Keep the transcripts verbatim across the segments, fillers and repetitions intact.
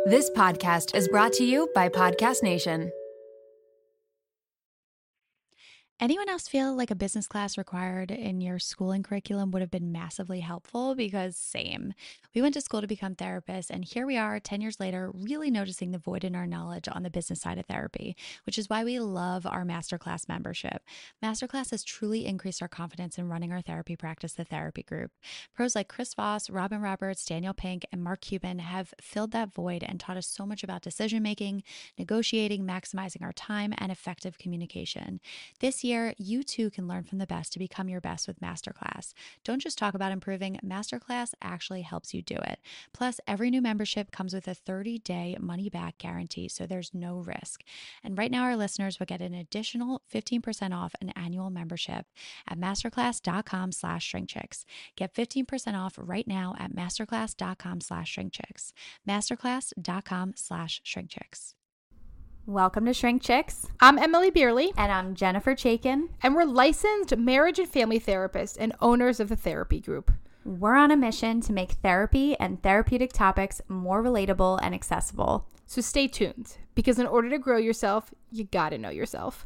This podcast is brought to you by Podcast Nation. Anyone else feel like a business class required in your schooling curriculum would have been massively helpful? Because same. We went to school to become therapists, and here we are ten years later, really noticing the void in our knowledge on the business side of therapy, which is why we love our Masterclass membership. Masterclass has truly increased our confidence in running our therapy practice, The Therapy Group. Pros like Chris Voss, Robin Roberts, Daniel Pink, and Mark Cuban have filled that void and taught us so much about decision-making, negotiating, maximizing our time, and effective communication. This year, you too can learn from the best to become your best with Masterclass. Don't just talk about improving, Masterclass actually helps you do it. Plus, every new membership comes with a thirty-day money-back guarantee, so there's no risk. And right now, our listeners will get an additional fifteen percent off an annual membership at masterclass.com slash shrinkchicks. Get fifteen percent off right now at masterclass.com slash shrinkchicks. Masterclass.com slash shrinkchicks. Welcome to Shrink Chicks. I'm Emily Beerley. And I'm Jennifer Chaikin. And we're licensed marriage and family therapists and owners of the Therapy Group. We're on a mission to make therapy and therapeutic topics more relatable and accessible. So stay tuned, because in order to grow yourself, you gotta know yourself.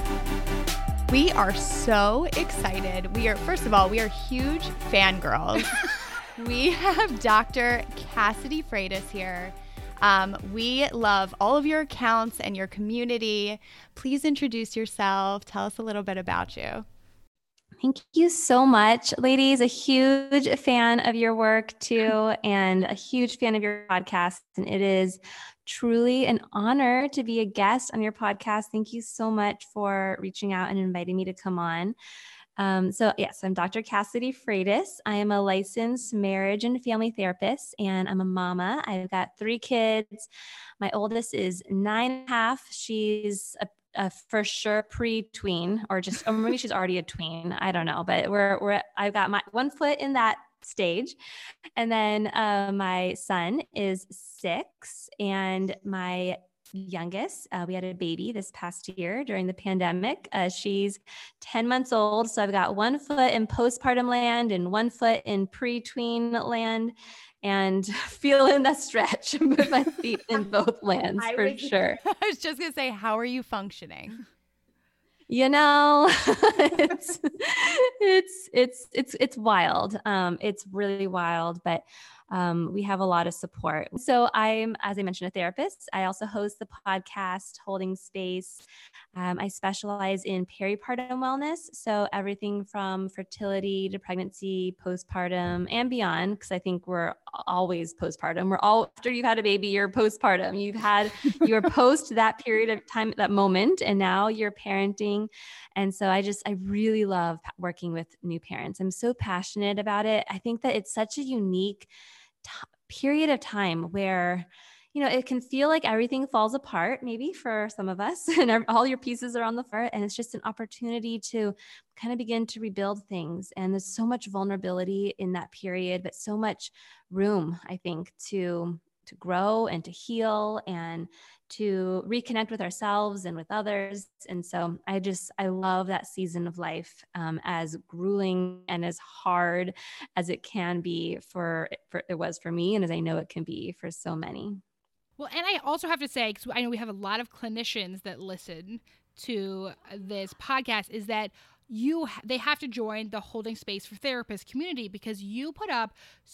We are so excited. We are, first of all, we are huge fangirls. We have Doctor Cassidy Freitas here. Um, we love all of your accounts and your community. Please introduce yourself. Tell us a little bit about you. Thank you so much, ladies. A huge fan of your work too, and a huge fan of your podcast. And it is truly an honor to be a guest on your podcast. Thank you so much for reaching out and inviting me to come on. Um, so yes, I'm Doctor Cassidy Freitas. I am a licensed marriage and family therapist, and I'm a mama. I've got three kids. My oldest is nine and a half. She's a, a for sure pre-tween, or just, or maybe she's already a tween. I don't know, but we're, we're, I've got my one foot in that stage. And then, uh, my son is six, and my youngest, uh, we had a baby this past year during the pandemic. Uh, she's ten months old. So I've got one foot in postpartum land and one foot in pre-tween land, and feeling the stretch with my feet in both lands for was, sure. I was just going to say, how are you functioning? You know, it's, it's, it's, it's, it's wild. Um, it's really wild, but Um, we have a lot of support. So I'm, as I mentioned, a therapist. I also host the podcast Holding Space. Um, I specialize in peripartum wellness. So everything from fertility to pregnancy, postpartum, and beyond, because I think we're always postpartum. We're all, after you've had a baby, you're postpartum. You've had, you're post that period of time, that moment, and now you're parenting. And so I just, I really love working with new parents. I'm so passionate about it. I think that it's such a unique T- period of time where, you know, it can feel like everything falls apart, maybe for some of us, and all your pieces are on the floor. And it's just an opportunity to kind of begin to rebuild things. And there's so much vulnerability in that period, but so much room, I think, to to grow and to heal and to reconnect with ourselves and with others. And so I just, I love that season of life, um, as grueling and as hard as it can be for, for, it was for me. And as I know it can be for so many. Well, and I also have to say, because I know we have a lot of clinicians that listen to this podcast, is that you they have to join the Holding Space for Therapists community, because you put up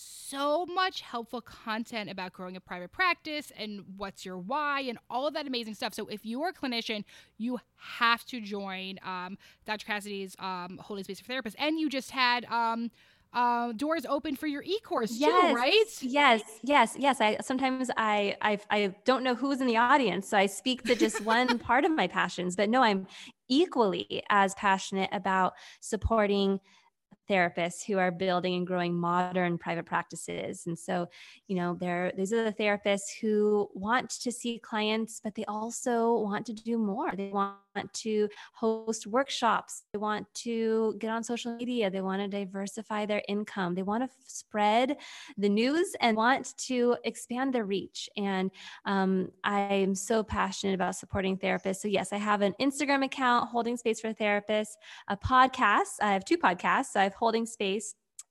so much helpful content about growing a private practice and what's your why and all of that amazing stuff. So if you are a clinician, you have to join um, Doctor Cassidy's um, Holding Space for Therapists. And you just had um, uh, doors open for your e-course yes, too, right? Yes, yes, yes. I sometimes I, I I don't know who's in the audience, so I speak to just one part of my passions. But no, I'm equally as passionate about supporting therapists who are building and growing modern private practices. And so, you know, they're, these are the therapists who want to see clients, but they also want to do more. They want to host workshops. They want to get on social media. They want to diversify their income. They want to f- spread the news and want to expand their reach. And um, I'm so passionate about supporting therapists. So yes, I have an Instagram account, Holding Space for Therapists, a podcast. I have two podcasts. So I have Holding Space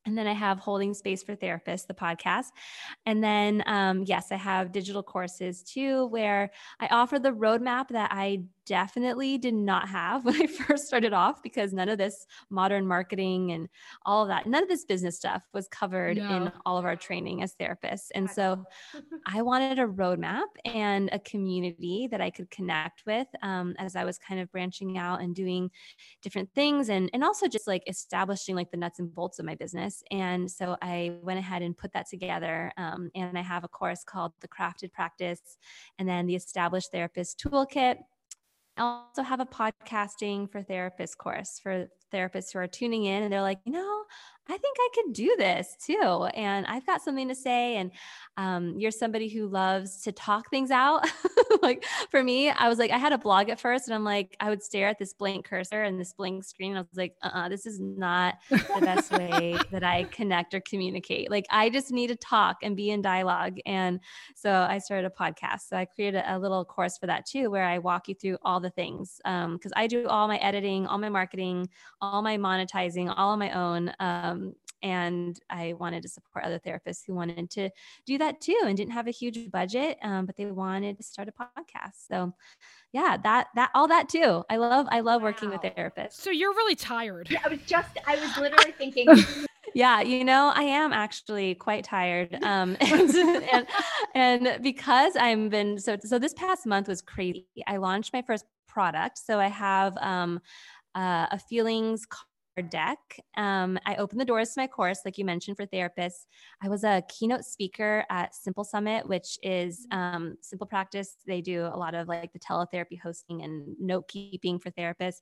And then I have Holding Space for Therapists, the podcast. And then, um, yes, I have digital courses too, where I offer the roadmap that I definitely did not have when I first started off, because none of this modern marketing and all of that, none of this business stuff was covered No. in all of our training as therapists. And so I wanted a roadmap and a community that I could connect with um, as I was kind of branching out and doing different things, and, and also just like establishing like the nuts and bolts of my business. And so I went ahead and put that together. Um, and I have a course called The Crafted Practice, and then the Established Therapist Toolkit. I also have a podcasting for therapists course for therapists who are tuning in and they're like, you know, I think I could do this too. And I've got something to say. And um, you're somebody who loves to talk things out. Like for me, I was like, I had a blog at first and I'm like, I would stare at this blank cursor and this blank screen. And I was like, uh-uh, this is not the best way that I connect or communicate. Like I just need to talk and be in dialogue. And so I started a podcast. So I created a, a little course for that too, where I walk you through all the things. Um, cause I do all my editing, all my marketing, all my monetizing, all on my own. Um, and I wanted to support other therapists who wanted to do that too and didn't have a huge budget, um, but they wanted to start a podcast. So yeah, that, that, all that too. I love, I love wow. working with therapists. So you're really tired. Yeah, I was just, I was literally thinking. Yeah, you know, I am actually quite tired. Um, and, and, and because I've been, so, so this past month was crazy. I launched my first product. So I have um, uh, a feelings card deck. Um, I opened the doors to my course, like you mentioned, for therapists. I was a keynote speaker at Simple Summit, which is um, Simple Practice. They do a lot of like the teletherapy hosting and note keeping for therapists.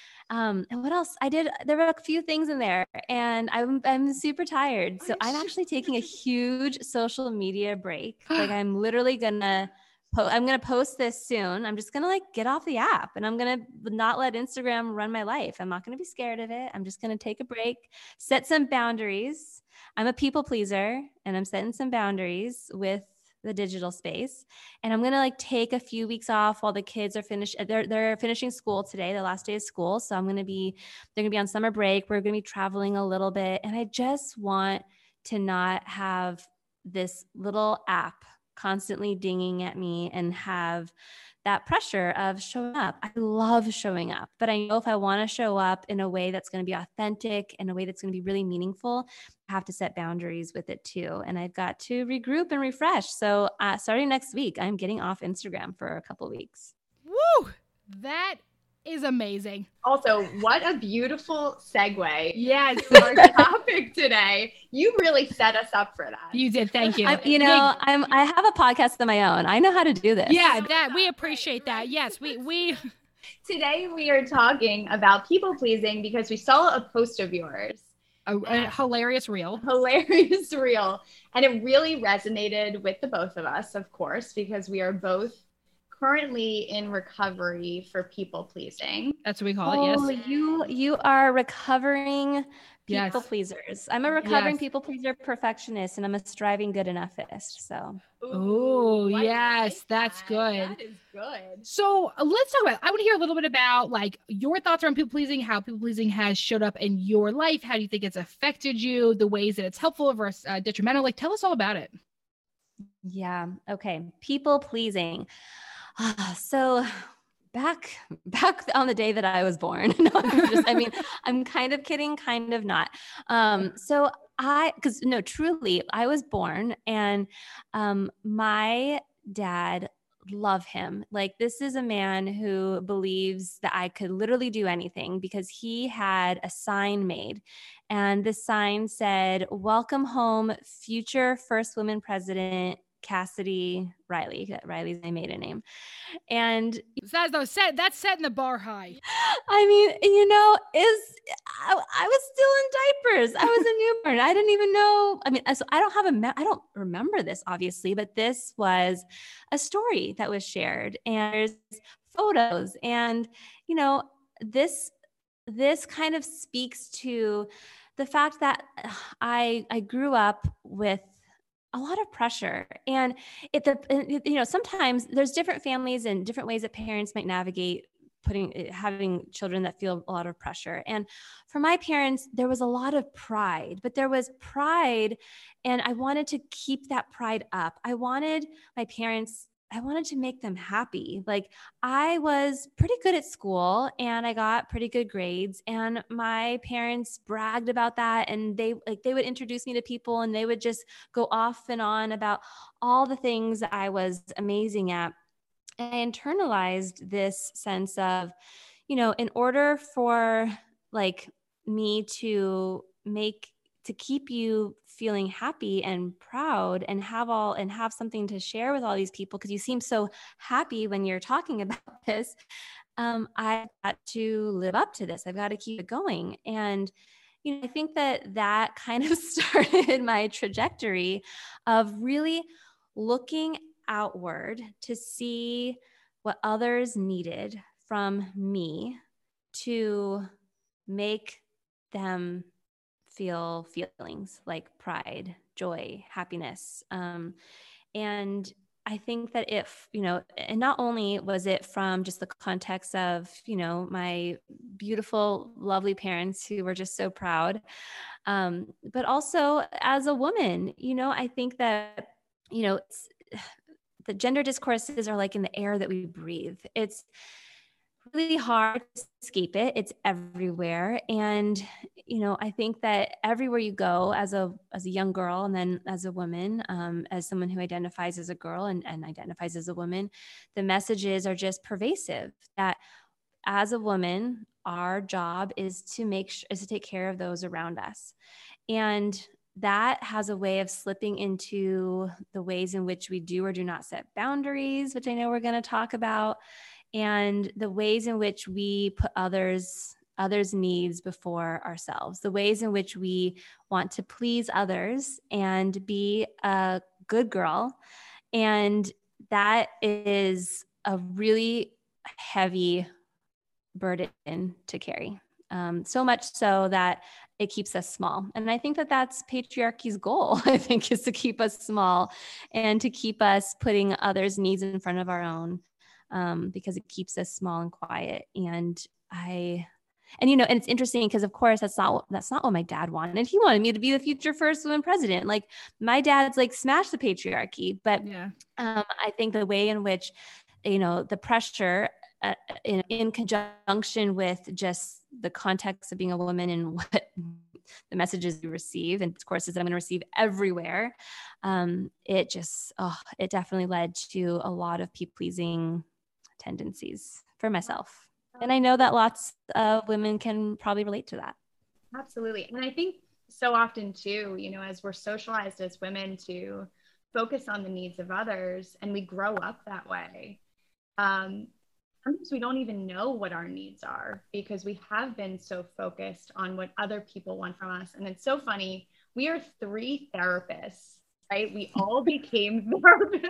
Um, and what else? I did, there were a few things in there and I'm, I'm super tired. So I'm actually taking a huge social media break. Like I'm literally gonna, po- I'm going to post this soon. I'm just going to like get off the app and I'm going to not let Instagram run my life. I'm not going to be scared of it. I'm just going to take a break, set some boundaries. I'm a people pleaser and I'm setting some boundaries with the digital space. And I'm going to like take a few weeks off while the kids are finished. They're, they're finishing school today, the last day of school. So I'm going to be, they're going to be on summer break. We're going to be traveling a little bit. And I just want to not have this little app constantly dinging at me and have that pressure of showing up. I love showing up, but I know if I want to show up in a way that's going to be authentic, in a way that's going to be really meaningful, I have to set boundaries with it too. And I've got to regroup and refresh. So uh, starting next week, I'm getting off Instagram for a couple weeks. Woo! That is amazing. Also, what a beautiful segue. Yes. To our topic today. You really set us up for that. You did. Thank you. I, you know, I'm, I have a podcast of my own. I know how to do this. Yeah, that we appreciate that. Yes, we, we. Today we are talking about people pleasing because we saw a post of yours. A, a hilarious reel. Hilarious reel. And it really resonated with the both of us, of course, because we are both currently in recovery for people pleasing. That's what we call oh, it. Yes. You you are recovering people yes. pleasers. I'm a recovering yes. people pleaser perfectionist, and I'm a striving good enoughist. So. Oh yes, like that's that. good. That is good. So uh, let's talk about. I want to hear a little bit about like your thoughts around people pleasing, how people pleasing has showed up in your life. How do you think it's affected you? The ways that it's helpful versus uh, detrimental. Like, tell us all about it. Yeah. Okay. People pleasing. Uh, so back, back on the day that I was born, no, I'm just, I mean, I'm kind of kidding, kind of not. Um, so I, cause no, truly I was born and, um, my dad, love him. Like this is a man who believes that I could literally do anything because he had a sign made and the sign said, "Welcome home, future first woman president, Cassidy Riley." Riley's my maiden name. And that's, no, set, that's setting the bar high. I mean, you know, is I, I was still in diapers. I was a newborn. I didn't even know. I mean, so I don't have a, me- I don't remember this obviously, but this was a story that was shared and there's photos and, you know, this, this kind of speaks to the fact that I, I grew up with a lot of pressure. And it, the, you know, sometimes there's different families and different ways that parents might navigate putting, having children that feel a lot of pressure. And for my parents, there was a lot of pride, but there was pride, and I wanted to keep that pride up. I wanted my parents, I wanted to make them happy. Like, I was pretty good at school and I got pretty good grades, and my parents bragged about that. And they like, they would introduce me to people, and they would just go off and on about all the things I was amazing at. And I internalized this sense of, you know, in order for like me to make, to keep you feeling happy and proud and have all, and have something to share with all these people, because you seem so happy when you're talking about this, um, I've got to live up to this. I've got to keep it going. And, you know, I think that that kind of started my trajectory of really looking outward to see what others needed from me to make them feel feelings like pride, joy, happiness. Um, and I think that if, you know, and not only was it from just the context of, you know, my beautiful, lovely parents who were just so proud, um, but also as a woman, you know, I think that, you know, it's, the gender discourses are like in the air that we breathe. It's really hard to escape it. It's everywhere. And, you know, I think that everywhere you go as a, as a young girl, and then as a woman, um, as someone who identifies as a girl and, and identifies as a woman, the messages are just pervasive that as a woman, our job is to make sure, is to take care of those around us. And that has a way of slipping into the ways in which we do or do not set boundaries, which I know we're going to talk about, and the ways in which we put others, others' needs before ourselves, the ways in which we want to please others and be a good girl. And that is a really heavy burden to carry. Um, so much so that it keeps us small. And I think that that's patriarchy's goal, I think, is to keep us small and to keep us putting others' needs in front of our own, um, because it keeps us small and quiet. And I, and, you know, and it's interesting because of course that's not, that's not what my dad wanted. He wanted me to be the future first woman president. Like, my dad's like smash the patriarchy, but Yeah. um, I think the way in which, you know, the pressure uh, in, in conjunction with just the context of being a woman and what the messages you receive and courses that I'm going to receive everywhere. Um, it just, oh, it definitely led to a lot of people-pleasing tendencies for myself. And I know that lots of women can probably relate to that. Absolutely. And I think so often too, you know, as we're socialized as women to focus on the needs of others, and we grow up that way, um, sometimes we don't even know what our needs are because we have been so focused on what other people want from us. And it's so funny. We are three therapists, right? We all became therapists.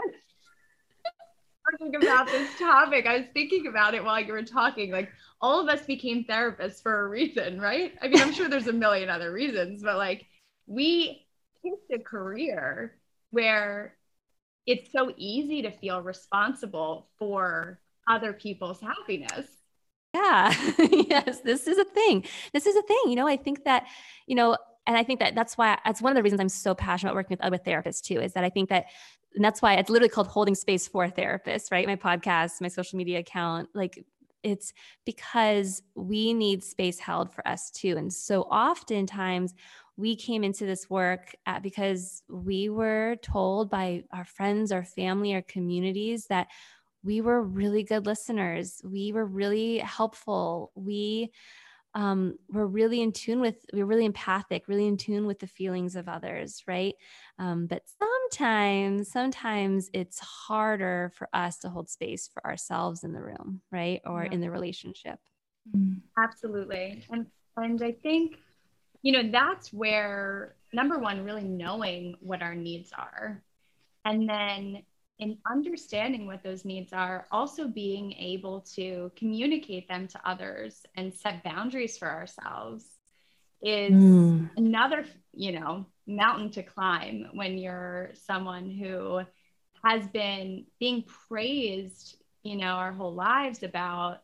Talking about this topic, I was thinking about it while you were talking. Like, all of us became therapists for a reason, right? I mean, I'm sure there's a million other reasons, but like, we picked a career where it's so easy to feel responsible for other people's happiness. Yeah. Yes. This is a thing. This is a thing. You know, I think that, you know, and I think that that's why, that's one of the reasons I'm so passionate about working with other therapists too, is that I think that, and that's why it's literally called Holding Space for Therapists, right? My podcast, my social media account, like, it's because we need space held for us too. And so oftentimes we came into this work at, because we were told by our friends, our family, our communities that we were really good listeners. We were really helpful. We um, were really in tune with, we were really empathic, really in tune with the feelings of others, right? Um, but sometimes, sometimes it's harder for us to hold space for ourselves in the room, right? Or Yeah. in the relationship. Absolutely. And, and I think, you know, that's where, number one, really knowing what our needs are. And then in understanding what those needs are, also being able to communicate them to others and set boundaries for ourselves is mm. another, you know, mountain to climb when you're someone who has been being praised, you know, our whole lives about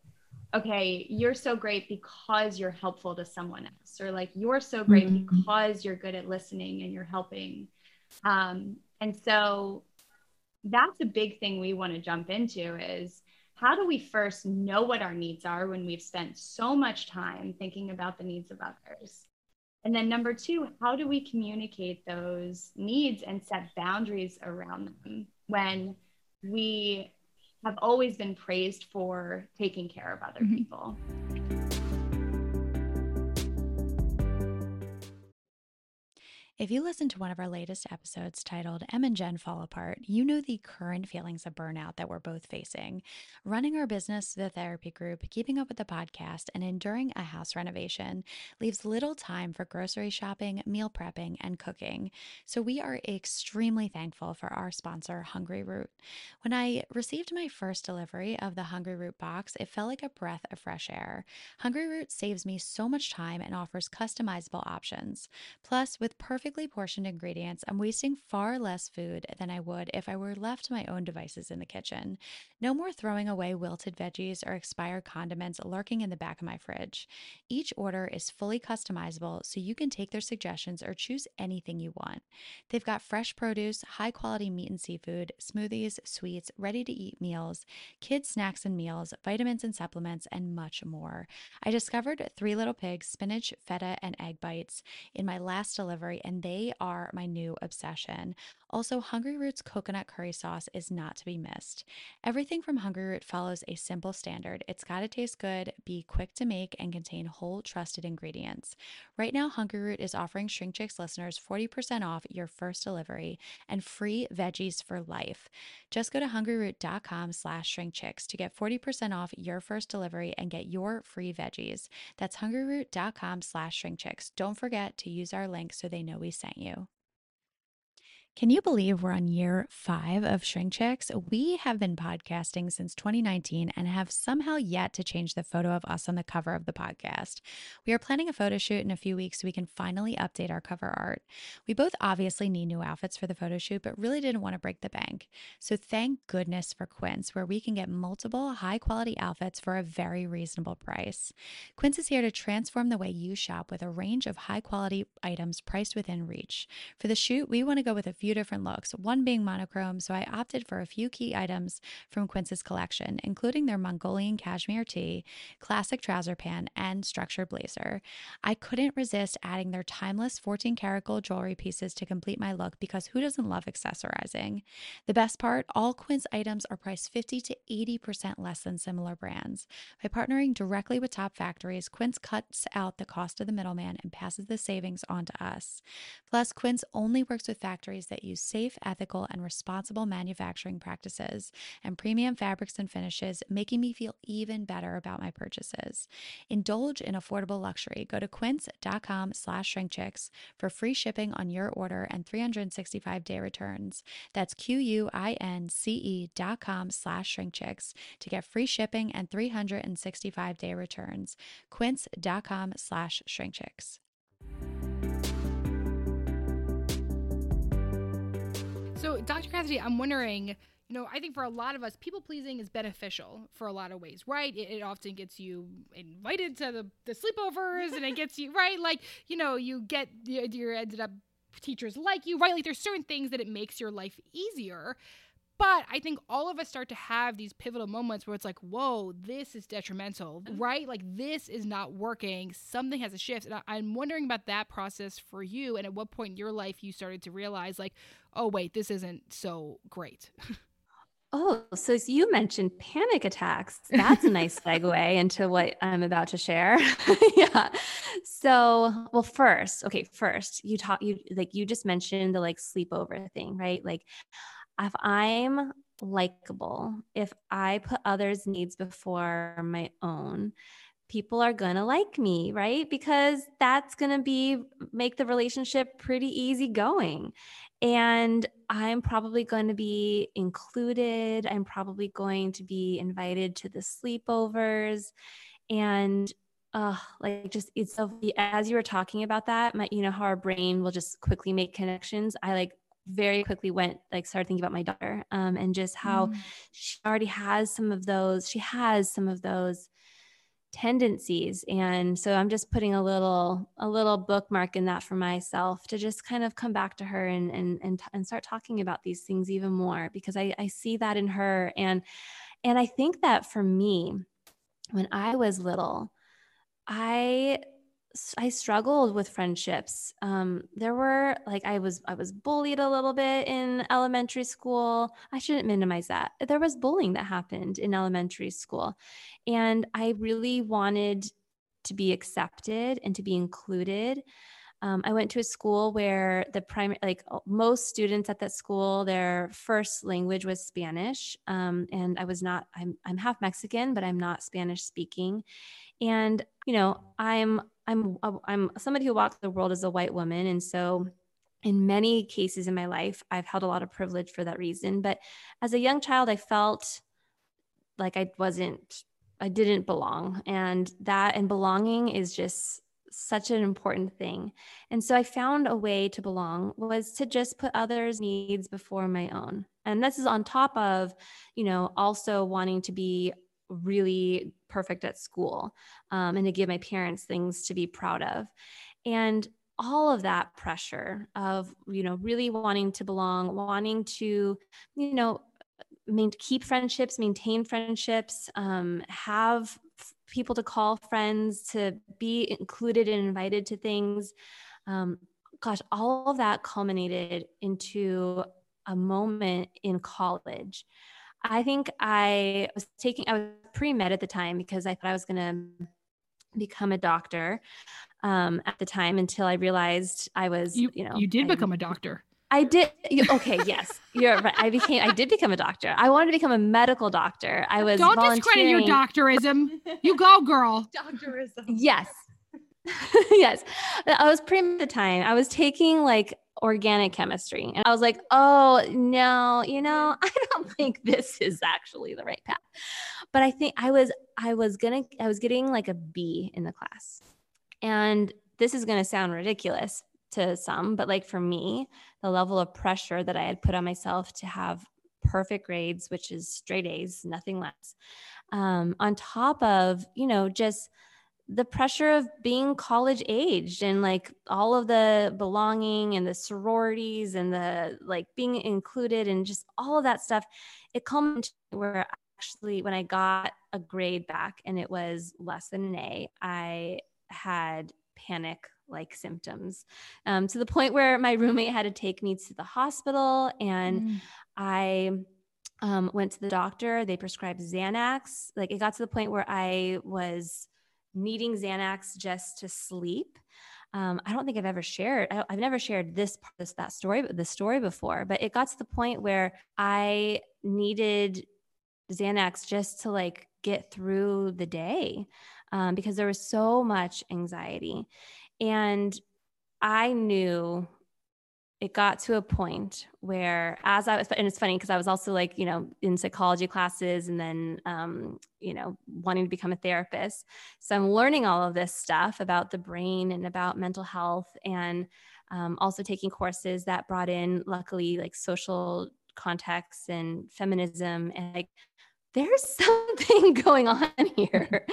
okay, you're so great because you're helpful to someone else, or like, you're so great mm-hmm. because you're good at listening and you're helping. Um, and so that's a big thing we want to jump into is, how do we first know what our needs are when we've spent so much time thinking about the needs of others? And then number two, how do we communicate those needs and set boundaries around them when we have always been praised for taking care of other mm-hmm. people? If you listen to one of our latest episodes titled Em and Jen Fall Apart, you know the current feelings of burnout that we're both facing. Running our business, the therapy group, keeping up with the podcast, and enduring a house renovation leaves little time for grocery shopping, meal prepping, and cooking. So we are extremely thankful for our sponsor, Hungry Root. When I received my first delivery of the Hungry Root box, it felt like a breath of fresh air. Hungry Root saves me so much time and offers customizable options. Plus, with perfect portioned ingredients, I'm wasting far less food than I would if I were left to my own devices in the kitchen. No more throwing away wilted veggies or expired condiments lurking in the back of my fridge. Each order is fully customizable, so you can take their suggestions or choose anything you want. They've got fresh produce, high quality meat and seafood, smoothies, sweets, ready to eat meals, kids snacks and meals, vitamins and supplements, and much more. I discovered Three Little Pigs spinach, feta, and egg bites in my last delivery, and they are my new obsession. Also, Hungry Root's coconut curry sauce is not to be missed. Everything from Hungry Root follows a simple standard. It's got to taste good, be quick to make, and contain whole, trusted ingredients. Right now, Hungry Root is offering Shrink Chicks listeners forty percent off your first delivery and free veggies for life. Just go to hungryroot.com slash shrinkchicks to get forty percent off your first delivery and get your free veggies. That's hungryroot.com slash shrinkchicks. Don't forget to use our link so they know we sent you. Can you believe we're on year five of Shrink Chicks? We have been podcasting since twenty nineteen and have somehow yet to change the photo of us on the cover of the podcast. We are planning a photo shoot in a few weeks so we can finally update our cover art. We both obviously need new outfits for the photo shoot, but really didn't want to break the bank. So thank goodness for Quince, where we can get multiple high-quality outfits for a very reasonable price. Quince is here to transform the way you shop with a range of high-quality items priced within reach. For the shoot, we want to go with a few different looks, one being monochrome, so I opted for a few key items from Quince's collection, including their Mongolian cashmere tee, classic trouser pant, and structured blazer. I couldn't resist adding their timeless fourteen karat gold jewelry pieces to complete my look, because who doesn't love accessorizing? The best part, all Quince items are priced fifty to eighty percent less than similar brands. By partnering directly with top factories, Quince cuts out the cost of the middleman and passes the savings on to us. Plus, Quince only works with factories that use safe, ethical, and responsible manufacturing practices and premium fabrics and finishes, making me feel even better about my purchases. Indulge in affordable luxury. Go to quince.com slash shrinkchicks for free shipping on your order and three hundred sixty-five day returns. That's Q-U-I-N-C-E dot com slash shrinkchicks to get free shipping and three hundred sixty-five day returns. Quince.com slash shrinkchicks. So, Doctor Cassidy, I'm wondering, you know, I think for a lot of us, people pleasing is beneficial for a lot of ways, right? It, it often gets you invited to the, the sleepovers, and it gets you, right? Like, you know, you get, you, you ended up, teachers like you, right? Like, there's certain things that it makes your life easier. But I think all of us start to have these pivotal moments where it's like, whoa, this is detrimental, right? Like, this is not working. Something has to shift. And I, I'm wondering about that process for you. And at what point in your life you started to realize, like, oh, wait, this isn't so great. Oh, so you mentioned panic attacks. That's a nice segue into what I'm about to share. Yeah. So, well, first, okay, first you talk, you like, you just mentioned the like sleepover thing, right? Like, if I'm likable, if I put others' needs before my own, people are going to like me, right? Because that's going to be, make the relationship pretty easy going. And I'm probably going to be included. I'm probably going to be invited to the sleepovers. And uh, like just, it's so, as you were talking about that, my, you know, how our brain will just quickly make connections. I like very quickly went, like started thinking about my daughter um, and just how mm. she already has some of those, she has some of those tendencies. And so I'm just putting a little, a little bookmark in that for myself to just kind of come back to her and, and, and, and start talking about these things even more, because I, I see that in her. And, and I think that for me, when I was little, I I struggled with friendships. Um, there were like, I was, I was bullied a little bit in elementary school. I shouldn't minimize that. There was bullying that happened in elementary school. And I really wanted to be accepted and to be included. Um, I went to a school where the primary, like most students at that school, their first language was Spanish. Um, and I was not, I'm, I'm half Mexican, but I'm not Spanish speaking. And, you know, I'm, I'm, I'm somebody who walks the world as a white woman. And so in many cases in my life, I've held a lot of privilege for that reason. But as a young child, I felt like I wasn't, I didn't belong. And that, and belonging is just such an important thing. And so I found a way to belong was to just put others' needs before my own. And this is on top of, you know, also wanting to be really perfect at school, um, and to give my parents things to be proud of. And all of that pressure of, you know, really wanting to belong, wanting to, you know, main, keep friendships, maintain friendships, um, have f- people to call friends, to be included and invited to things. Um, gosh, all of that culminated into a moment in college. I think I was taking, I was pre-med at the time because I thought I was going to become a doctor um, at the time, until I realized I was, you, you know, you did I, become a doctor. I did. You, okay. Yes, you're right. I became, I did become a doctor. I wanted to become a medical doctor. I was Don't discredit your doctorism. You go, girl. Doctorism. Yes. Yes. I was pre at the time. I was taking like organic chemistry, and I was like, oh no, you know, I don't think this is actually the right path. But I think I was, I was gonna, I was getting like a B in the class. And this is going to sound ridiculous to some, but like for me, the level of pressure that I had put on myself to have perfect grades, which is straight A's, nothing less, um, on top of, you know, just the pressure of being college aged and like all of the belonging and the sororities and the like being included and just all of that stuff, it culminated where actually when I got a grade back and it was less than an A, I had panic like symptoms, um, to the point where my roommate had to take me to the hospital, and mm. I um, went to the doctor. They prescribed Xanax. Like it got to the point where I was needing Xanax just to sleep. Um, I don't think I've ever shared, I, I've never shared this, this, that story, this story before, but it got to the point where I needed Xanax just to like get through the day, um, because there was so much anxiety. And I knew it got to a point where as I was, and it's funny because I was also like, you know, in psychology classes and then, um, you know, wanting to become a therapist. So I'm learning all of this stuff about the brain and about mental health, and um, also taking courses that brought in, luckily, like social context and feminism, and like, there's something going on here.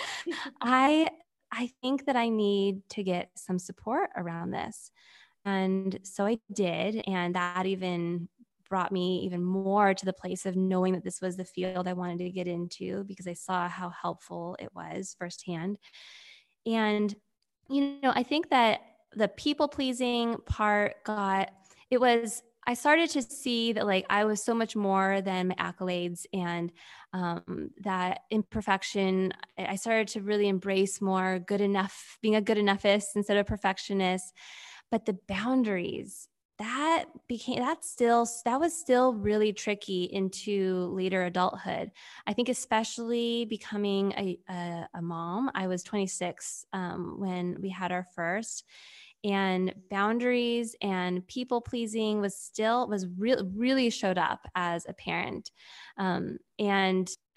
I, I think that I need to get some support around this. And so I did. And that even brought me even more to the place of knowing that this was the field I wanted to get into, because I saw how helpful it was firsthand. And, you know, I think that the people pleasing part got, it was, I started to see that like I was so much more than my accolades, and um, that imperfection, I started to really embrace more good enough, being a good enoughness instead of perfectionist. But the boundaries, that became, that still, that was still really tricky into later adulthood. I think especially becoming a, a, a mom, I was twenty-six um, when we had our first. And boundaries and people pleasing was still, was really, really showed up as a parent. Um, and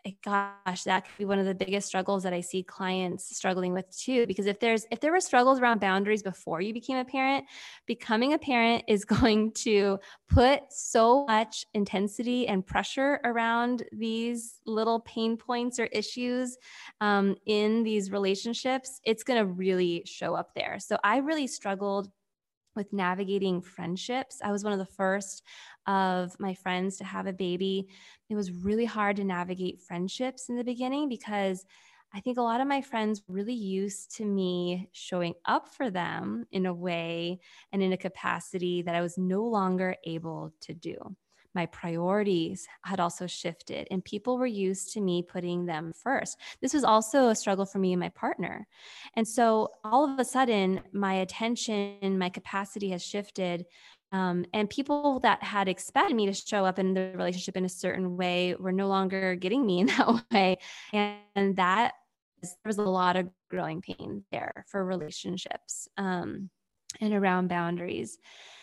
gosh, that could be one of the biggest struggles that I see clients struggling with too. Because if there's, if there were struggles around boundaries before you became a parent, becoming a parent is going to put so much intensity and pressure around these little pain points or issues um, in these relationships. It's going to really show up there. So I really struggled with navigating friendships. I was one of the first of my friends to have a baby. It was really hard to navigate friendships in the beginning because I think a lot of my friends were really used to me showing up for them in a way and in a capacity that I was no longer able to do. My priorities had also shifted and people were used to me putting them first. This was also a struggle for me and my partner. And so all of a sudden, my attention, my capacity has shifted. Um, and people that had expected me to show up in the relationship in a certain way were no longer getting me in that way. And, and that there was a lot of growing pain there for relationships um, and around boundaries.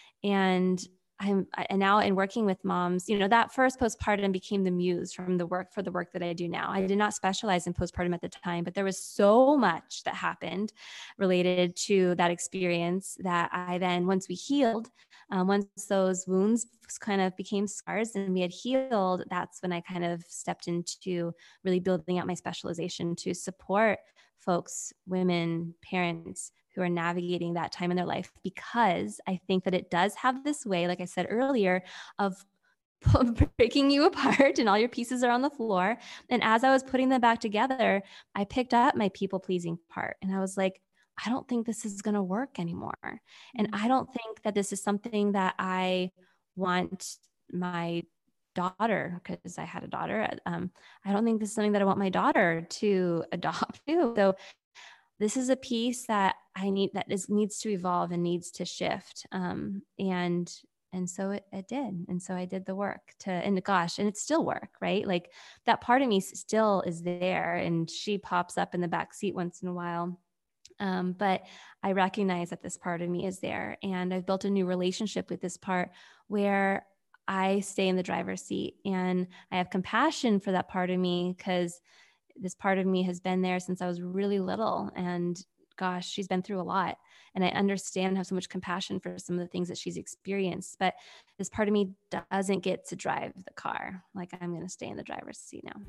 And I'm and now in working with moms, you know, that first postpartum became the muse from the work for the work that I do now. I did not specialize in postpartum at the time, but there was so much that happened related to that experience that I then, once we healed, um, once those wounds kind of became scars and we had healed, that's when I kind of stepped into really building out my specialization to support folks, women, parents who are navigating that time in their life, because I think that it does have this way, like I said earlier, of breaking you apart and all your pieces are on the floor. And as I was putting them back together, I picked up my people pleasing part and I was like, I don't think this is going to work anymore. And I don't think that this is something that I want my daughter, because I had a daughter. Um, I don't think this is something that I want my daughter to adopt too. So this is a piece that I need, that is needs to evolve and needs to shift. Um, and, and so it, it did. And so I did the work to, and gosh, and it's still work, right? Like that part of me still is there and she pops up in the back seat once in a while. Um, but I recognize that this part of me is there, and I've built a new relationship with this part where I stay in the driver's seat and I have compassion for that part of me, because this part of me has been there since I was really little, and gosh, she's been through a lot, and I understand and have so much compassion for some of the things that she's experienced, but this part of me doesn't get to drive the car. Like, I'm going to stay in the driver's seat now.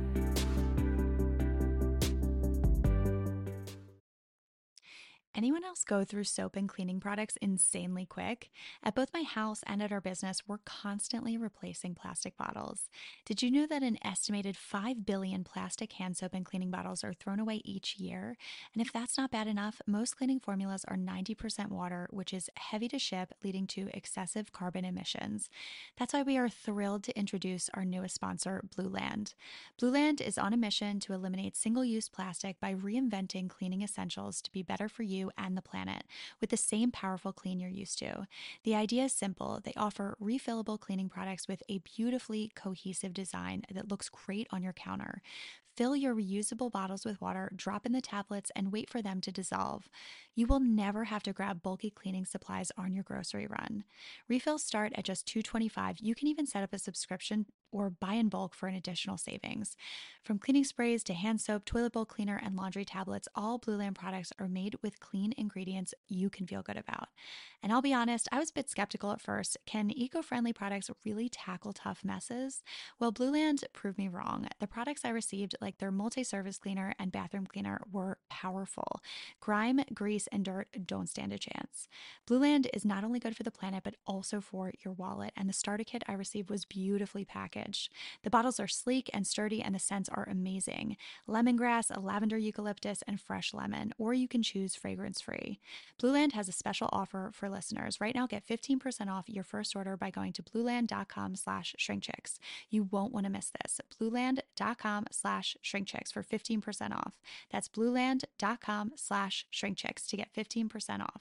Anyone else go through soap and cleaning products insanely quick? At both my house and at our business, we're constantly replacing plastic bottles. Did you know that an estimated five billion plastic hand soap and cleaning bottles are thrown away each year? And if that's not bad enough, most cleaning formulas are ninety percent water, which is heavy to ship, leading to excessive carbon emissions. That's why we are thrilled to introduce our newest sponsor, Blueland. Blueland is on a mission to eliminate single-use plastic by reinventing cleaning essentials to be better for you and the planet with the same powerful clean you're used to. The idea is simple. They offer refillable cleaning products with a beautifully cohesive design that looks great on your counter. Fill your reusable bottles with water, drop in the tablets, and wait for them to dissolve. You will never have to grab bulky cleaning supplies on your grocery run. Refills start at just two dollars and twenty-five cents. You can even set up a subscription or buy in bulk for an additional savings. From cleaning sprays to hand soap, toilet bowl cleaner, and laundry tablets, all Blueland products are made with clean ingredients you can feel good about. And I'll be honest, I was a bit skeptical at first. Can eco-friendly products really tackle tough messes? Well, Blueland proved me wrong. The products I received, like their multi-surface cleaner and bathroom cleaner, were powerful. Grime, grease, and dirt don't stand a chance. Blueland is not only good for the planet, but also for your wallet. And the starter kit I received was beautifully packaged. The bottles are sleek and sturdy, and the scents are amazing. Lemongrass, lavender eucalyptus, and fresh lemon, or you can choose fragrance-free. Blueland has a special offer for listeners. Right now, get fifteen percent off your first order by going to blueland.com slash shrinkchicks. You won't want to miss this. blueland.com slash shrinkchicks for fifteen percent off. That's blueland.com slash shrinkchicks to get fifteen percent off.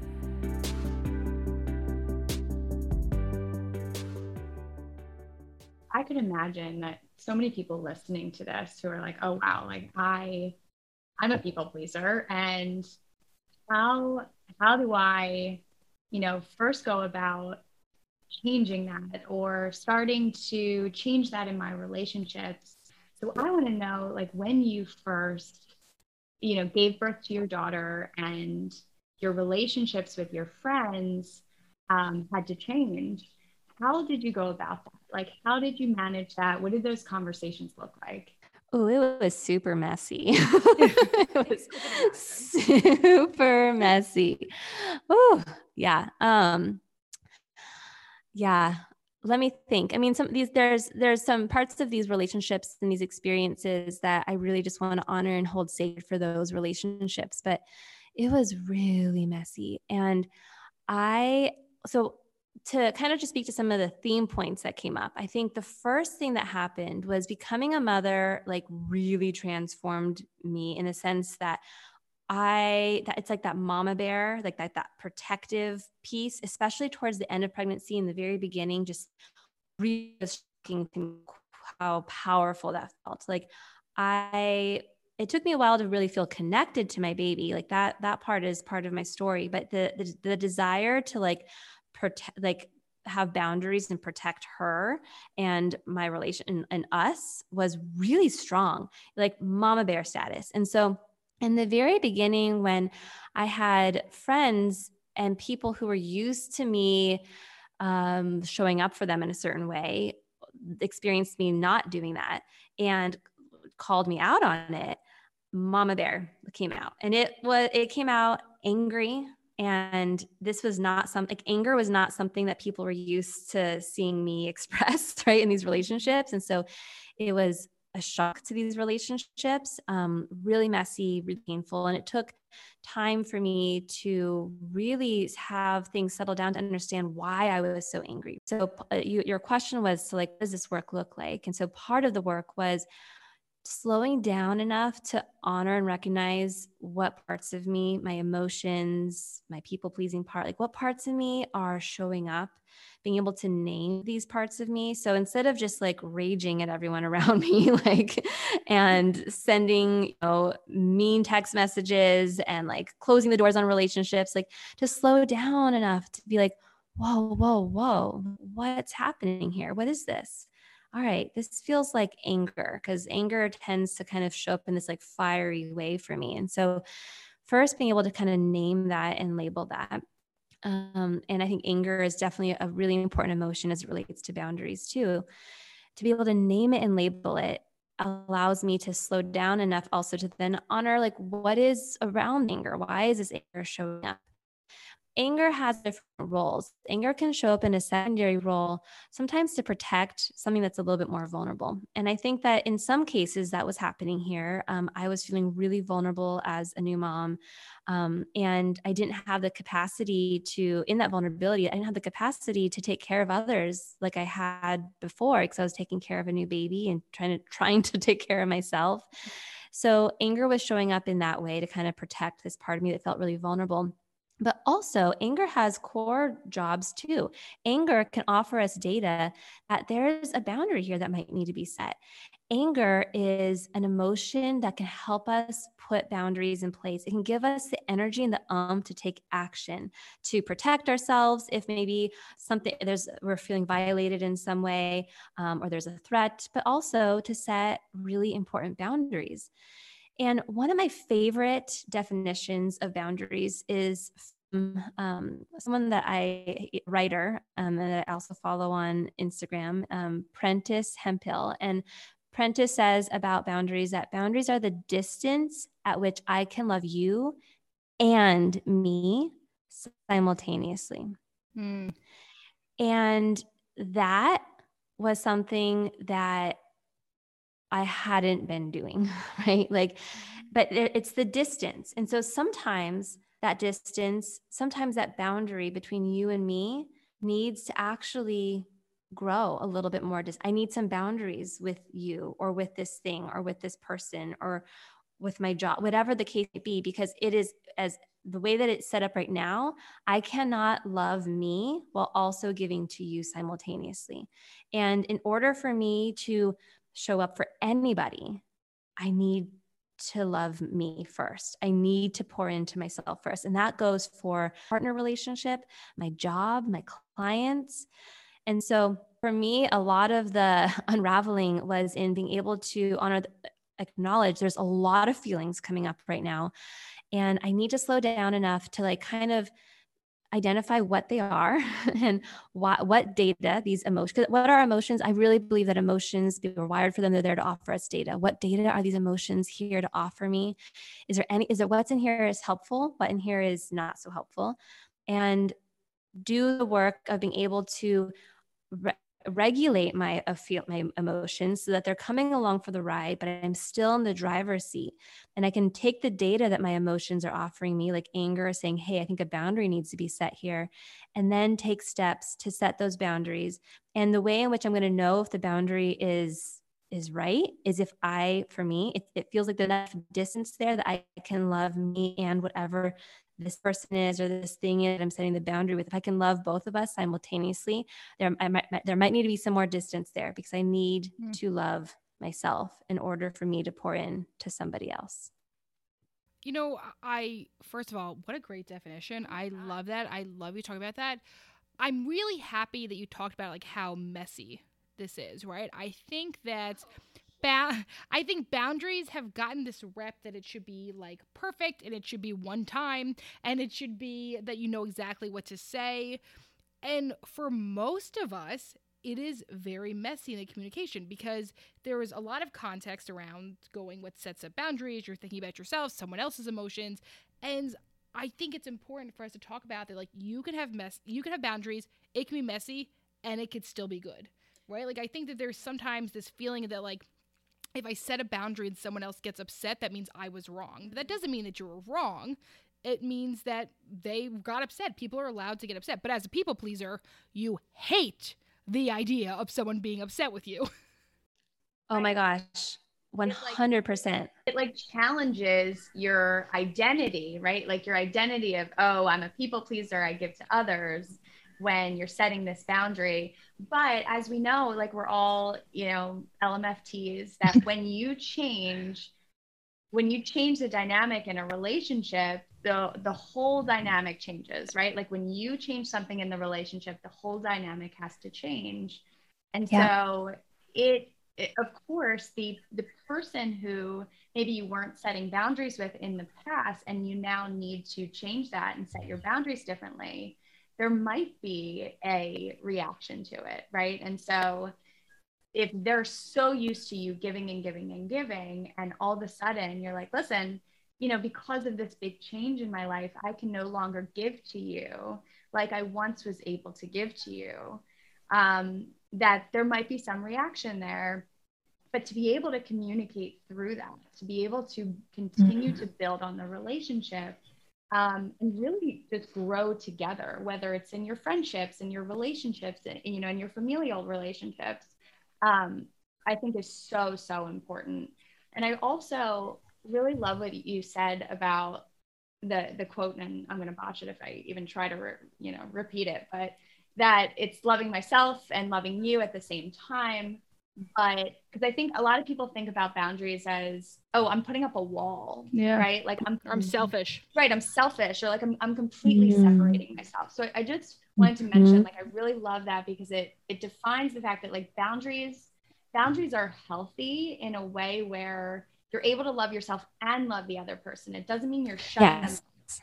I could imagine that so many people listening to this who are like, oh, wow, like I, I'm a people pleaser. And how, how do I, you know, first go about changing that or starting to change that in my relationships So I want to know, like, when you first, you know, gave birth to your daughter and your relationships with your friends um, had to change. How did you go about that? Like, how did you manage that? What did those conversations look like? Oh, it was super messy. It was super messy. Oh, yeah. Um, yeah. Let me think. I mean, some of these, there's, there's some parts of these relationships and these experiences that I really just want to honor and hold sacred for those relationships, but it was really messy. And I, so to kind of just speak to some of the theme points that came up, I think the first thing that happened was becoming a mother, like really transformed me in the sense that I, that it's like that mama bear, like that, that protective piece, especially towards the end of pregnancy in the very beginning, just really shocking to me how powerful that felt. Like I, it took me a while to really feel connected to my baby. Like that, that part is part of my story, but the, the, the desire to like protect, like have boundaries and protect her and my relation and, and us was really strong, like mama bear status. And so in the very beginning, when I had friends and people who were used to me um, showing up for them in a certain way, experienced me not doing that and called me out on it, mama bear came out. And it was, it came out angry. And this was not something, like anger was not something that people were used to seeing me express, right, in these relationships. And so it was a shock to these relationships, um, really messy, really painful. And it took time for me to really have things settle down to understand why I was so angry. So uh, you, your question was, so like, what does this work look like? And so part of the work was slowing down enough to honor and recognize what parts of me, my emotions, my people-pleasing part, like what parts of me are showing up, being able to name these parts of me. So instead of just like raging at everyone around me, like, and sending, you know, mean text messages and like closing the doors on relationships, like to slow down enough to be like, whoa, whoa, whoa, what's happening here? What is this? All right, this feels like anger, because anger tends to kind of show up in this like fiery way for me. And so first being able to kind of name that and label that. Um, and I think anger is definitely a really important emotion as it relates to boundaries too. To be able to name it and label it allows me to slow down enough also to then honor like what is around anger. Why is this anger showing up? Anger has different roles. Anger can show up in a secondary role, sometimes to protect something that's a little bit more vulnerable. And I think that in some cases that was happening here. Um, I was feeling really vulnerable as a new mom. Um, and I didn't have the capacity to, in that vulnerability, I didn't have the capacity to take care of others like I had before, because I was taking care of a new baby and trying to, trying to take care of myself. So anger was showing up in that way to kind of protect this part of me that felt really vulnerable. But also anger has core jobs too. Anger can offer us data that there's a boundary here that might need to be set. Anger is an emotion that can help us put boundaries in place. It can give us the energy and the um to take action, to protect ourselves if maybe something there's we're feeling violated in some way, um, or there's a threat, but also to set really important boundaries. And one of my favorite definitions of boundaries is from um, someone that I, writer, um, and that I also follow on Instagram, um, Prentice Hemphill. And Prentice says about boundaries that boundaries are the distance at which I can love you and me simultaneously. Mm. And that was something that I hadn't been doing, right? Like, but it's the distance. And so sometimes that distance, sometimes that boundary between you and me needs to actually grow a little bit more. I need some boundaries with you or with this thing or with this person or with my job, whatever the case may be, because it is as the way that it's set up right now, I cannot love me while also giving to you simultaneously. And in order for me to show up for anybody, I need to love me first. I need to pour into myself first. And that goes for partner relationship, my job, my clients. And so for me, a lot of the unraveling was in being able to honor, acknowledge there's a lot of feelings coming up right now. And I need to slow down enough to like kind of identify what they are and what, what data these emotions, what are emotions? I really believe that emotions, we're wired for them. They're there to offer us data. What data are these emotions here to offer me? Is there any, is there what's in here is helpful? What in here is not so helpful? And do the work of being able to re- regulate my uh, feel my emotions so that they're coming along for the ride, but I'm still in the driver's seat, and I can take the data that my emotions are offering me, like anger, saying, hey, I think a boundary needs to be set here, and then take steps to set those boundaries. And the way in which I'm going to know if the boundary is is right is if I, for me, it, it feels like there's enough distance there that I can love me and whatever this person is or this thing is that I'm setting the boundary with. If I can love both of us simultaneously, there I might, there might need to be some more distance there because I need mm. to love myself in order for me to pour in to somebody else. You know, I, first of all, what a great definition. I love that. I love you talking about that. I'm really happy that you talked about like how messy this is, right? I think that Ba- I think boundaries have gotten this rep that it should be like perfect and it should be one time and it should be that you know exactly what to say. And for most of us, it is very messy in the communication because there is a lot of context around going what sets up boundaries. You're thinking about yourself, someone else's emotions. And I think it's important for us to talk about that. Like you can have mess, you can have boundaries. It can be messy and it could still be good, right? Like I think that there's sometimes this feeling that like, if I set a boundary and someone else gets upset, that means I was wrong. But that doesn't mean that you were wrong. It means that they got upset. People are allowed to get upset. But as a people pleaser, you hate the idea of someone being upset with you. Oh my gosh, one hundred percent. It like, it like challenges your identity, right? Like your identity of, oh, I'm a people pleaser, I give to others when you're setting this boundary. But as we know, like we're all, you know, L M F Ts, that when you change, when you change the dynamic in a relationship, the the whole dynamic changes, right? Like when you change something in the relationship, the whole dynamic has to change. And yeah. so it, it, of course, the the person who maybe you weren't setting boundaries with in the past, and you now need to change that and set your boundaries differently, there might be a reaction to it, right? And so if they're so used to you giving and giving and giving, and all of a sudden you're like, listen, you know, because of this big change in my life, I can no longer give to you like I once was able to give to you, um, that there might be some reaction there. But to be able to communicate through that, to be able to continue mm-hmm. to build on the relationship, Um, and really just grow together, whether it's in your friendships and your relationships, and, you know, in your familial relationships, um, I think is so, so important. And I also really love what you said about the, the quote, and I'm going to botch it if I even try to, re- you know, repeat it, but that it's loving myself and loving you at the same time. But because I think a lot of people think about boundaries as, oh, I'm putting up a wall, yeah. right? Like I'm, I'm selfish, right? I'm selfish, or like I'm, I'm completely mm-hmm. separating myself. So I just wanted to mention, mm-hmm. like, I really love that because it, it defines the fact that like boundaries, boundaries are healthy in a way where you're able to love yourself and love the other person. It doesn't mean you're shutting yes. them.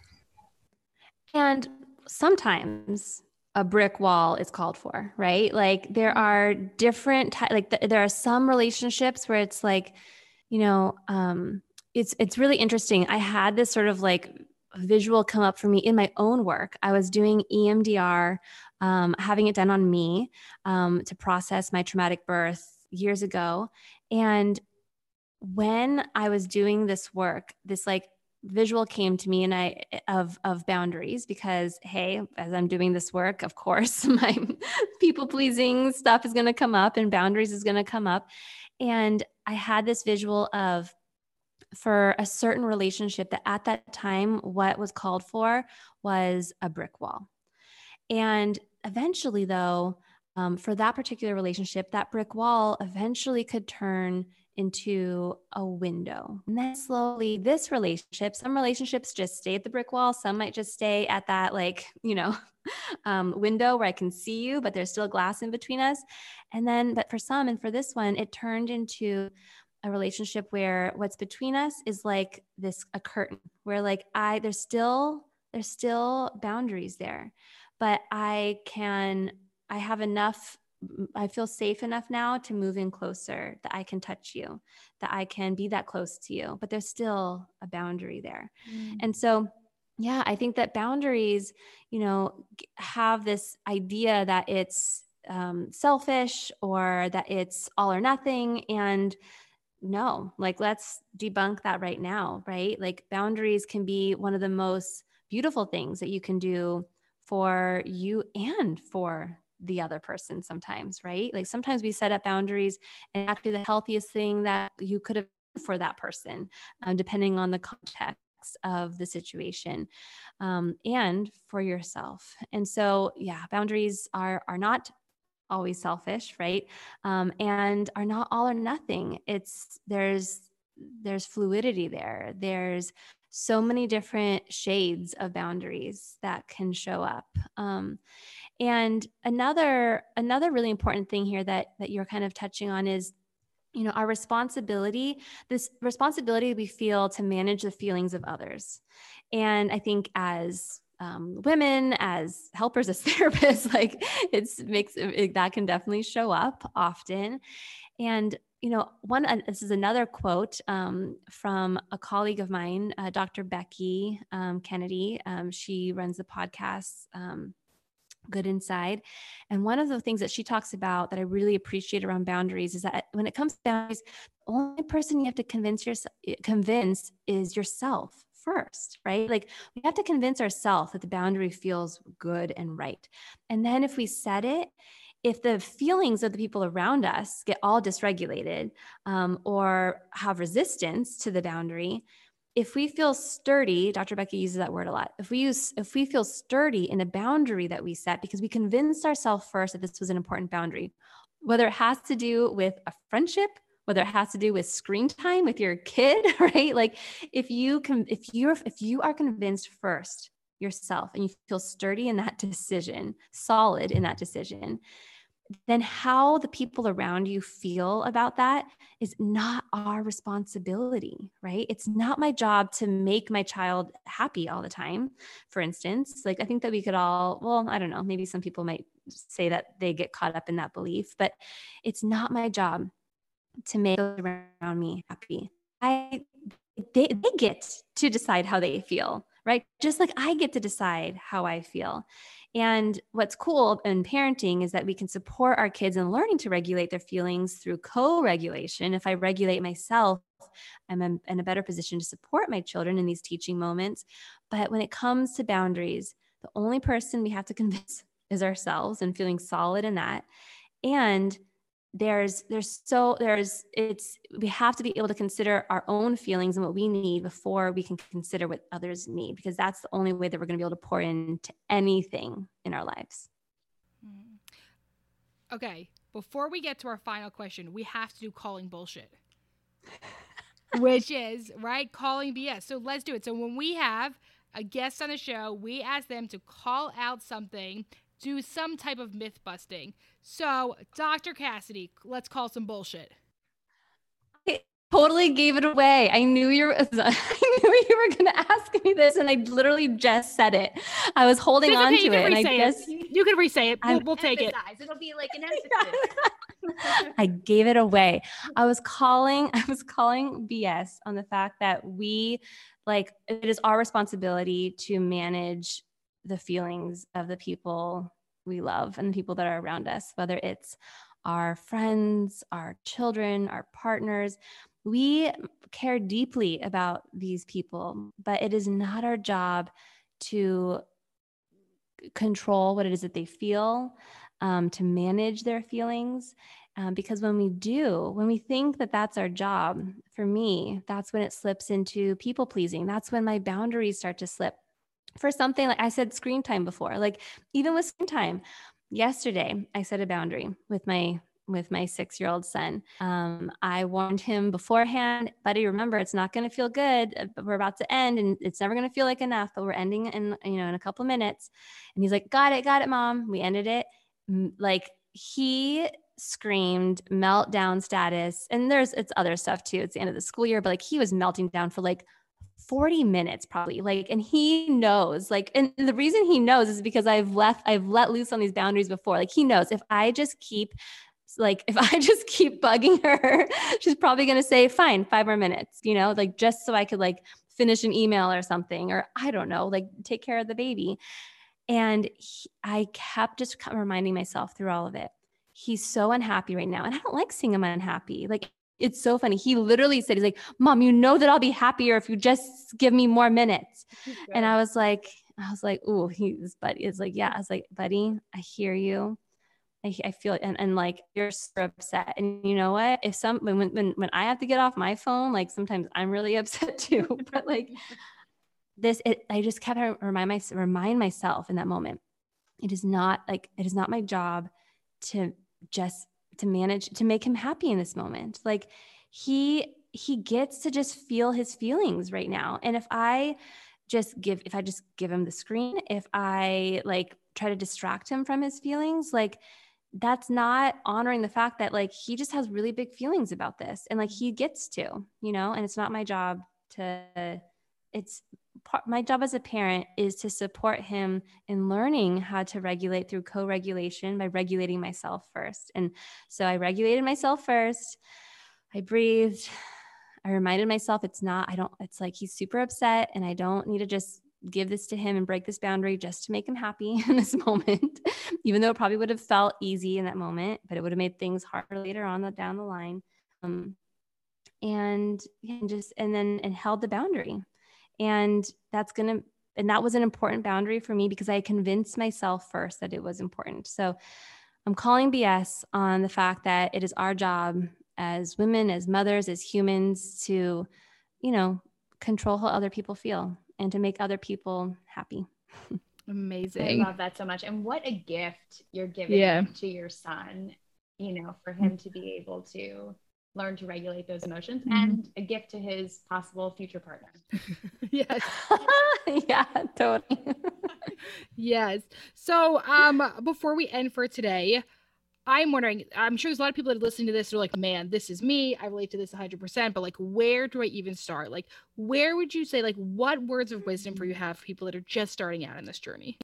And sometimes a brick wall is called for, right? Like there are different, ty- like th- there are some relationships where it's like, you know, um, it's, it's really interesting. I had this sort of like visual come up for me in my own work. I was doing E M D R, um, having it done on me, um, to process my traumatic birth years ago. And when I was doing this work, this like visual came to me and I of of boundaries, because hey, as I'm doing this work, of course my people pleasing stuff is going to come up and boundaries is going to come up. And I had this visual of, for a certain relationship, that at that time what was called for was a brick wall. And eventually though, um, for that particular relationship, that brick wall eventually could turn into a window. And then slowly this relationship, some relationships just stay at the brick wall. Some might just stay at that, like, you know, um, window where I can see you, but there's still glass in between us. And then, but for some, and for this one, it turned into a relationship where what's between us is like this, a curtain where like I, there's still, there's still boundaries there, but I can, I have enough, I feel safe enough now to move in closer, that I can touch you, that I can be that close to you, but there's still a boundary there. Mm. And so, yeah, I think that boundaries, you know, have this idea that it's um, selfish or that it's all or nothing. And no, like, let's debunk that right now, right? Like, boundaries can be one of the most beautiful things that you can do for you and for the other person sometimes, right? Like, sometimes we set up boundaries and actually the healthiest thing that you could have for that person, um, depending on the context of the situation, um, and for yourself. And so, yeah, boundaries are, are not always selfish, right? Um, and are not all or nothing. It's, there's, there's fluidity there. There's so many different shades of boundaries that can show up. Um, and another, another really important thing here that, that you're kind of touching on is, you know, our responsibility, this responsibility we feel to manage the feelings of others. And I think as um, women, as helpers, as therapists, like it's makes it, that can definitely show up often. And, you know, one, uh, this is another quote um, from a colleague of mine, uh, Doctor Becky um, Kennedy. Um, she runs the podcast, um, Good Inside. And one of the things that she talks about that I really appreciate around boundaries is that when it comes to boundaries, the only person you have to convince yourself, convince is yourself first, right? Like, we have to convince ourselves that the boundary feels good and right. And then if we set it, if the feelings of the people around us get all dysregulated um, or have resistance to the boundary, if we feel sturdy, Doctor Becky uses that word a lot. If we use, if we feel sturdy in the boundary that we set, because we convinced ourselves first that this was an important boundary, whether it has to do with a friendship, whether it has to do with screen time with your kid, right? Like, if you can, if you're, if you are convinced first yourself and you feel sturdy in that decision, solid in that decision, then how the people around you feel about that is not our responsibility, right? It's not my job to make my child happy all the time. For instance, like, I think that we could all, well, I don't know, maybe some people might say that they get caught up in that belief, but it's not my job to make those around me happy. I, they, they get to decide how they feel, right? Just like I get to decide how I feel. And what's cool in parenting is that we can support our kids in learning to regulate their feelings through co-regulation. If I regulate myself, I'm in a better position to support my children in these teaching moments. But when it comes to boundaries, the only person we have to convince is ourselves, and feeling solid in that. And there's, there's so there's, it's, we have to be able to consider our own feelings and what we need before we can consider what others need, because that's the only way that we're going to be able to pour into anything in our lives. Okay. Before we get to our final question, we have to do calling bullshit, which is, right, calling B S. So let's do it. So when we have a guest on the show, we ask them to call out something, do some type of myth busting. So, Doctor Cassidy, let's call some bullshit. I totally gave it away. I knew you were, I knew you were going to ask me this, and I literally just said it. I was holding it's on okay, to it, and I just it. You can re-say it. We'll, we'll take it. It'll be like an emphasis. I gave it away. I was calling, I was calling B S on the fact that we, like, it is our responsibility to manage the feelings of the people we love and the people that are around us, whether it's our friends, our children, our partners. We care deeply about these people, but it is not our job to control what it is that they feel, um, to manage their feelings. Um, because when we do, when we think that that's our job, for me, that's when it slips into people pleasing. That's when my boundaries start to slip. For something like I said, screen time before, like even with screen time, yesterday I set a boundary with my with my six-year-old son. Um, I warned him beforehand, buddy, remember, it's not going to feel good. We're about to end and it's never going to feel like enough, but we're ending in, you know, in a couple of minutes. And he's like, got it, got it, mom. We ended it. Like he screamed meltdown status. And there's, it's other stuff too. It's the end of the school year, but like he was melting down for like forty minutes probably, like, and he knows, like, and the reason he knows is because I've left, I've let loose on these boundaries before. Like he knows if I just keep like, if I just keep bugging her, she's probably going to say, fine, five more minutes, you know, like just so I could like finish an email or something, or I don't know, like take care of the baby. And he, I kept just reminding myself through all of it, he's so unhappy right now. And I don't like seeing him unhappy. Like, it's so funny. He literally said, he's like, mom, you know that I'll be happier if you just give me more minutes. And I was like, I was like, ooh, he's, buddy. It's like, yeah, I was like, buddy, I hear you. I, I feel, and, and like, you're so upset. And you know what, if some, when, when, when I have to get off my phone, like sometimes I'm really upset too, but like this, it, I just kept remind my, remind myself in that moment, it is not like, it is not my job to just to manage, to make him happy in this moment. Like he, he gets to just feel his feelings right now. And if I just give, if I just give him the screen, if I like try to distract him from his feelings, like that's not honoring the fact that like, he just has really big feelings about this and like he gets to, you know, and it's not my job to, it's part, my job as a parent is to support him in learning how to regulate through co-regulation by regulating myself first. And so I regulated myself first. I breathed. I reminded myself it's not, I don't, it's like, he's super upset and I don't need to just give this to him and break this boundary just to make him happy in this moment, even though it probably would have felt easy in that moment, but it would have made things harder later on the, down the line. Um, and, and just, and then, and held the boundary. And that's going to, and that was an important boundary for me because I convinced myself first that it was important. So I'm calling B S on the fact that it is our job as women, as mothers, as humans to, you know, control how other people feel and to make other people happy. Amazing. I love that so much. And what a gift you're giving yeah. to your son, you know, for him to be able to learn to regulate those emotions, mm-hmm. and a gift to his possible future partner. Yes. Yeah, totally. Yes. So um, before we end for today, I'm wondering, I'm sure there's a lot of people that are listening to this who are like, man, this is me. I relate to this one hundred percent. But like, where do I even start? Like, where would you say, like, what words of wisdom for you have for people that are just starting out in this journey?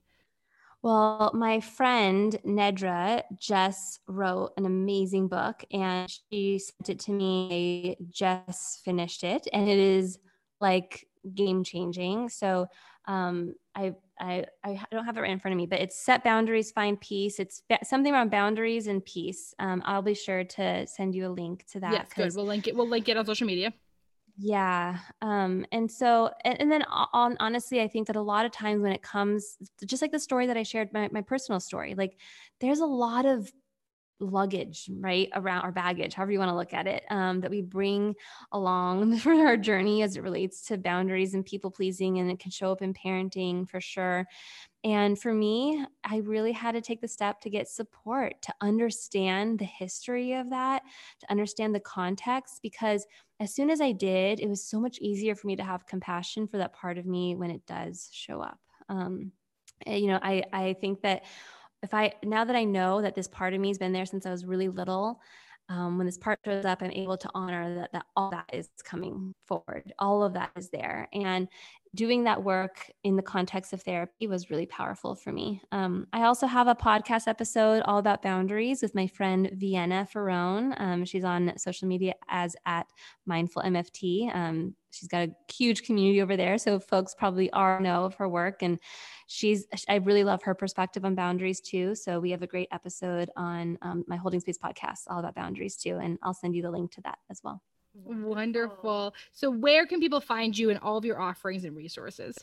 Well, my friend Nedra just wrote an amazing book and she sent it to me. I just finished it and it is like game changing. So um, I, I, I don't have it right in front of me, but it's Set Boundaries, Find Peace. It's ba- something around boundaries and peace. Um, I'll be sure to send you a link to that. Yes, good. We'll link it. We'll link it on social media. Yeah. Um, and so, and, and then on, honestly, I think that a lot of times when it comes, just like the story that I shared, my, my personal story, like there's a lot of luggage, right, around our baggage, however you want to look at it, um, that we bring along for our journey as it relates to boundaries and people pleasing, and it can show up in parenting for sure. And for me, I really had to take the step to get support, to understand the history of that, to understand the context, because as soon as I did, it was so much easier for me to have compassion for that part of me when it does show up. Um, you know, I, I think that if I, now that I know that this part of me has been there since I was really little, um, when this part shows up, I'm able to honor that, that all that is coming forward. All of that is there. And doing that work in the context of therapy was really powerful for me. Um, I also have a podcast episode all about boundaries with my friend Vienna Ferrone. Um, she's on social media as at Mindful M F T. Um, she's got a huge community over there, so folks probably already know of her work. And she's, I really love her perspective on boundaries too. So we have a great episode on um, my Holding Space podcast, all about boundaries too. And I'll send you the link to that as well. Wonderful. So where can people find you and all of your offerings and resources?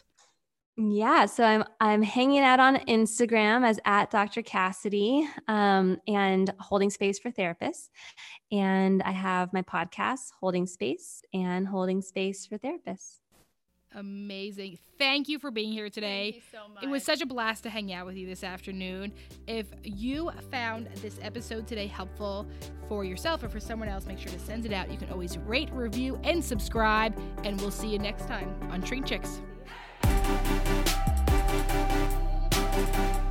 Yeah, so I'm I'm hanging out on Instagram as at Doctor Cassidy, um, and Holding Space for Therapists. And I have my podcast, Holding Space, and Holding Space for Therapists. Amazing. Thank you for being here today. Thank you so much. It was such a blast to hang out with you this afternoon. If you found this episode today helpful for yourself or for someone else, make sure to send it out. You can always rate, review, and subscribe. And we'll see you next time on Train Chicks.